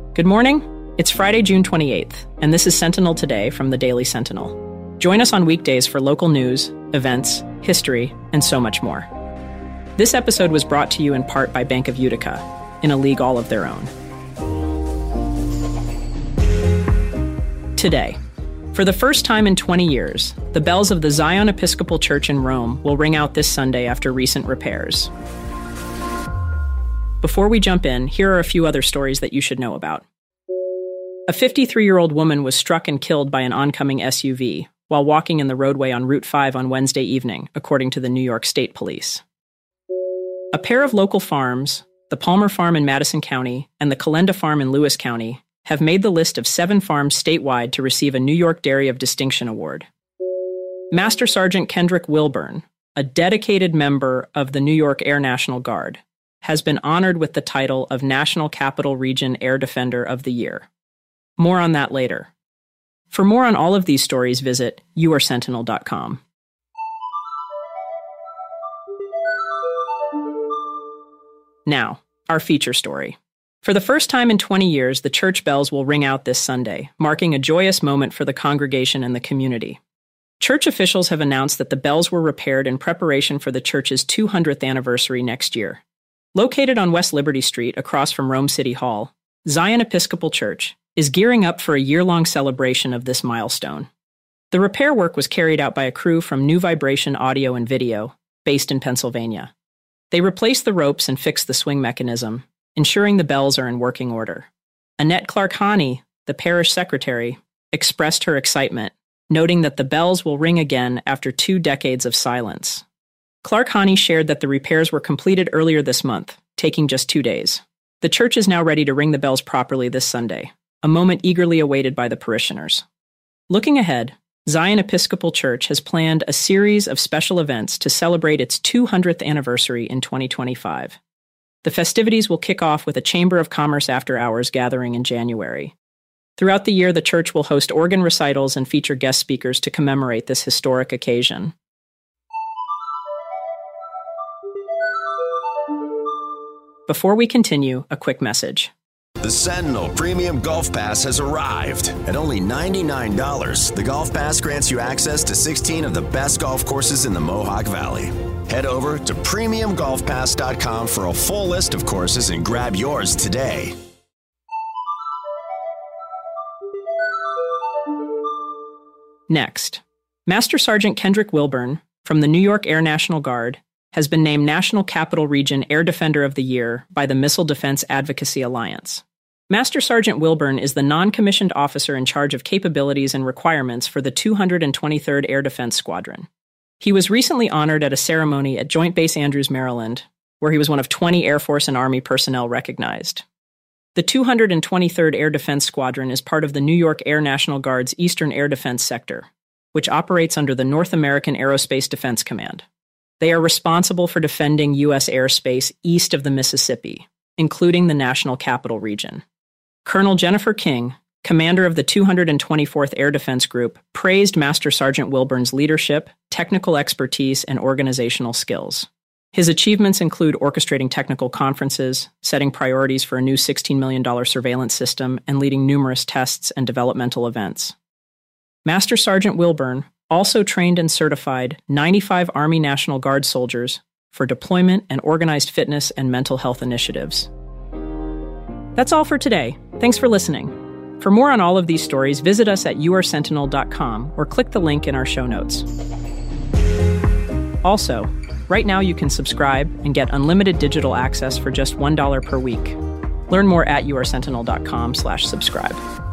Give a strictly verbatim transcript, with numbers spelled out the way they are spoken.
Good morning. It's Friday, June twenty-eighth, and this is Sentinel Today from the Daily Sentinel. Join us on weekdays for local news, events, history, and so much more. This episode was brought to you in part by Bank of Utica, in a league all of their own. Today, for the first time in twenty years, the bells of the Zion Episcopal Church in Rome will ring out this Sunday after recent repairs. Before we jump in, here are a few other stories that you should know about. A fifty-three-year-old woman was struck and killed by an oncoming S U V while walking in the roadway on Route five on Wednesday evening, according to the New York State Police. A pair of local farms, the Palmer Farm in Madison County and the Calenda Farm in Lewis County, have made the list of seven farms statewide to receive a New York Dairy of Distinction award. Master Sergeant Kendrick Wilburn, a dedicated member of the New York Air National Guard, has been honored with the title of National Capital Region Air Defender of the Year. More on that later. For more on all of these stories, visit you are sentinel dot com. Now, our feature story. For the first time in twenty years, the church bells will ring out this Sunday, marking a joyous moment for the congregation and the community. Church officials have announced that the bells were repaired in preparation for the church's two hundredth anniversary next year. Located on West Liberty Street across from Rome City Hall, Zion Episcopal Church is gearing up for a year-long celebration of this milestone. The repair work was carried out by a crew from New Vibration Audio and Video, based in Pennsylvania. They replaced the ropes and fixed the swing mechanism, ensuring the bells are in working order. Annette Clark-Hani, the parish secretary, expressed her excitement, noting that the bells will ring again after two decades of silence. Clark-Hani shared that the repairs were completed earlier this month, taking just two days. The church is now ready to ring the bells properly this Sunday, a moment eagerly awaited by the parishioners. Looking ahead, Zion Episcopal Church has planned a series of special events to celebrate its two hundredth anniversary in twenty twenty-five. The festivities will kick off with a Chamber of Commerce after-hours gathering in January. Throughout the year, the church will host organ recitals and feature guest speakers to commemorate this historic occasion. Before we continue, a quick message. The Sentinel Premium Golf Pass has arrived. At only ninety-nine dollars, the Golf Pass grants you access to sixteen of the best golf courses in the Mohawk Valley. Head over to premium golf pass dot com for a full list of courses and grab yours today. Next, Master Sergeant Kendrick Wilburn from the New York Air National Guard has been named National Capital Region Air Defender of the Year by the Missile Defense Advocacy Alliance. Master Sergeant Wilburn is the non-commissioned officer in charge of capabilities and requirements for the two hundred twenty-third Air Defense Squadron. He was recently honored at a ceremony at Joint Base Andrews, Maryland, where he was one of twenty Air Force and Army personnel recognized. The two hundred twenty-third Air Defense Squadron is part of the New York Air National Guard's Eastern Air Defense Sector, which operates under the North American Aerospace Defense Command. They are responsible for defending U S airspace east of the Mississippi, including the National Capital Region. Colonel Jennifer King, commander of the two hundred twenty-fourth Air Defense Group, praised Master Sergeant Wilburn's leadership, technical expertise, and organizational skills. His achievements include orchestrating technical conferences, setting priorities for a new sixteen million dollars surveillance system, and leading numerous tests and developmental events. Master Sergeant Wilburn also trained and certified ninety-five Army National Guard soldiers for deployment and organized fitness and mental health initiatives. That's all for today. Thanks for listening. For more on all of these stories, visit us at you are sentinel dot com or click the link in our show notes. Also, right now you can subscribe and get unlimited digital access for just one dollar per week. Learn more at you are sentinel dot com slash subscribe.